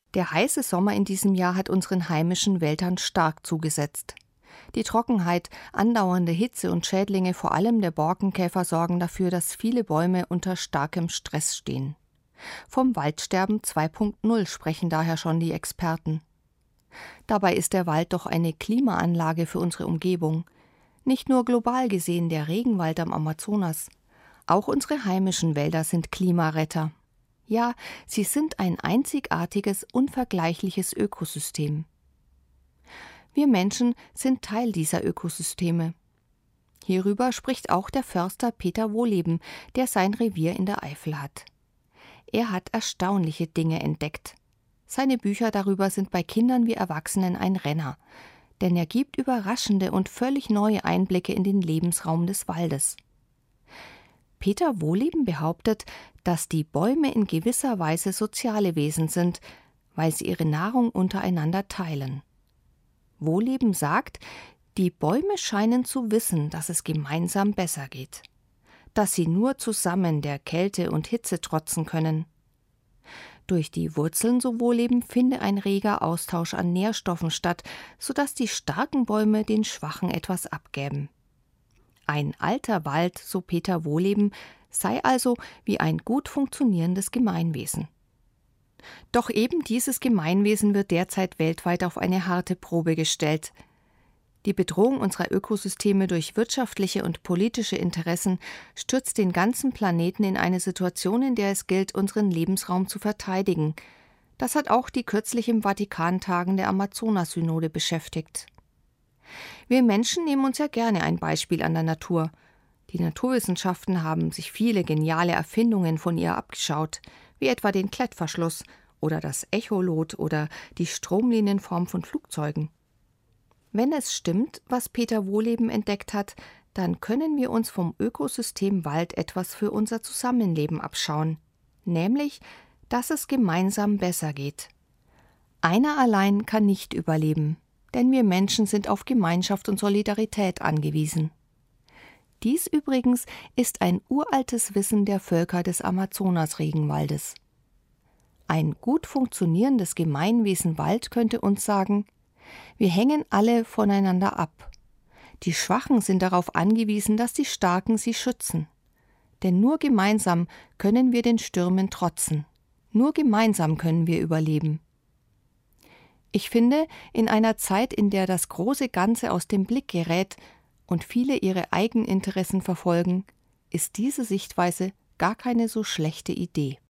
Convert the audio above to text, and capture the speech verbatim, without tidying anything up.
Der heiße Sommer in diesem Jahr hat unseren heimischen Wäldern stark zugesetzt. Die Trockenheit, andauernde Hitze und Schädlinge, vor allem der Borkenkäfer, sorgen dafür, dass viele Bäume unter starkem Stress stehen. Vom Waldsterben zwei Punkt null sprechen daher schon die Experten. Dabei ist der Wald doch eine Klimaanlage für unsere Umgebung. Nicht nur global gesehen der Regenwald am Amazonas. Auch unsere heimischen Wälder sind Klimaretter. Ja, sie sind ein einzigartiges, unvergleichliches Ökosystem. Wir Menschen sind Teil dieser Ökosysteme. Hierüber spricht auch der Förster Peter Wohleben, der sein Revier in der Eifel hat. Er hat erstaunliche Dinge entdeckt. Seine Bücher darüber sind bei Kindern wie Erwachsenen ein Renner, denn er gibt überraschende und völlig neue Einblicke in den Lebensraum des Waldes. Peter Wohleben behauptet, dass die Bäume in gewisser Weise soziale Wesen sind, weil sie ihre Nahrung untereinander teilen. Wohleben sagt, die Bäume scheinen zu wissen, dass es gemeinsam besser geht, dass sie nur zusammen der Kälte und Hitze trotzen können. Durch die Wurzeln, so Wohleben, finde ein reger Austausch an Nährstoffen statt, sodass die starken Bäume den schwachen etwas abgäben. Ein alter Wald, so Peter Wohleben, sei also wie ein gut funktionierendes Gemeinwesen. Doch eben dieses Gemeinwesen wird derzeit weltweit auf eine harte Probe gestellt. Die Bedrohung unserer Ökosysteme durch wirtschaftliche und politische Interessen stürzt den ganzen Planeten in eine Situation, in der es gilt, unseren Lebensraum zu verteidigen. Das hat auch die kürzlich im Vatikan tagende Amazonas-Synode beschäftigt. Wir Menschen nehmen uns ja gerne ein Beispiel an der Natur. Die Naturwissenschaften haben sich viele geniale Erfindungen von ihr abgeschaut, wie etwa den Klettverschluss oder das Echolot oder die Stromlinienform von Flugzeugen. Wenn es stimmt, was Peter Wohleben entdeckt hat, dann können wir uns vom Ökosystem Wald etwas für unser Zusammenleben abschauen, nämlich, dass es gemeinsam besser geht. Einer allein kann nicht überleben, denn wir Menschen sind auf Gemeinschaft und Solidarität angewiesen. Dies übrigens ist ein uraltes Wissen der Völker des Amazonas-Regenwaldes. Ein gut funktionierendes Gemeinwesen Wald könnte uns sagen, wir hängen alle voneinander ab. Die Schwachen sind darauf angewiesen, dass die Starken sie schützen. Denn nur gemeinsam können wir den Stürmen trotzen. Nur gemeinsam können wir überleben. Ich finde, in einer Zeit, in der das große Ganze aus dem Blick gerät und viele ihre Eigeninteressen verfolgen, ist diese Sichtweise gar keine so schlechte Idee.